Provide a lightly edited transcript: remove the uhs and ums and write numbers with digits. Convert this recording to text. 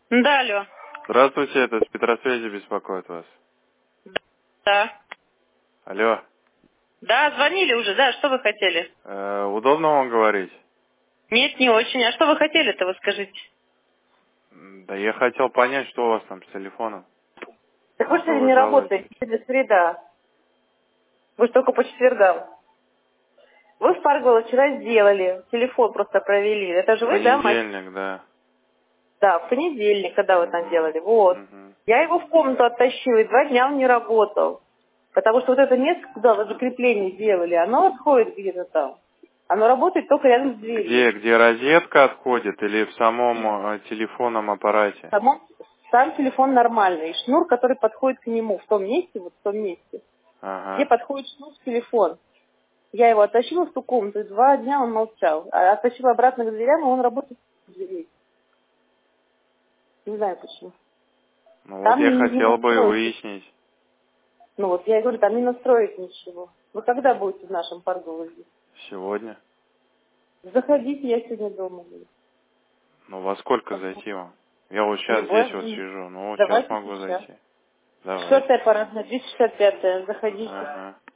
Да, алло. Здравствуйте, это с Петросвязи беспокоит вас. Да. Алло. Да, звонили уже, да, что вы хотели? Удобно вам говорить? Нет, не очень. А что вы хотели-то, вы скажите? Да я хотел понять, что у вас там с телефоном. Так На вы что что ли вы не жалуетесь? работаете? Сегодня среда. Вы же только по четвергам. Вы в Паргола вчера сделали, телефон просто провели. Это же вы, да, мать? Понедельник, да. Да, в понедельник, когда вы там Угу. делали. Вот. Угу. Я его в комнату оттащила, и 2 дня он не работал. Потому что вот это место, куда вы закрепление сделали, оно отходит где-то там. Оно работает только рядом с дверью. Где розетка отходит или в самом телефонном аппарате? Сам телефон нормальный. И шнур, который подходит к нему в том месте, вот в том месте, где Ага. подходит шнур в телефон. Я его оттащила в ту комнату, и 2 дня он молчал. А оттащила обратно к дверям, и он работает в дверей. Не знаю почему. Ну вот Там я не хотел бы настроить. выяснить. Ну вот я и говорю, там не настроить ничего. Вы когда будете в нашем парковке? Сегодня. Заходите, я сегодня дома буду. Ну во сколько зайти вам? Я вот В сейчас любое здесь вот время. сижу. Ну вот сейчас Давайте могу сейчас. зайти. Давайте. 4-я аппаратная, 265-я. Заходите. Ага.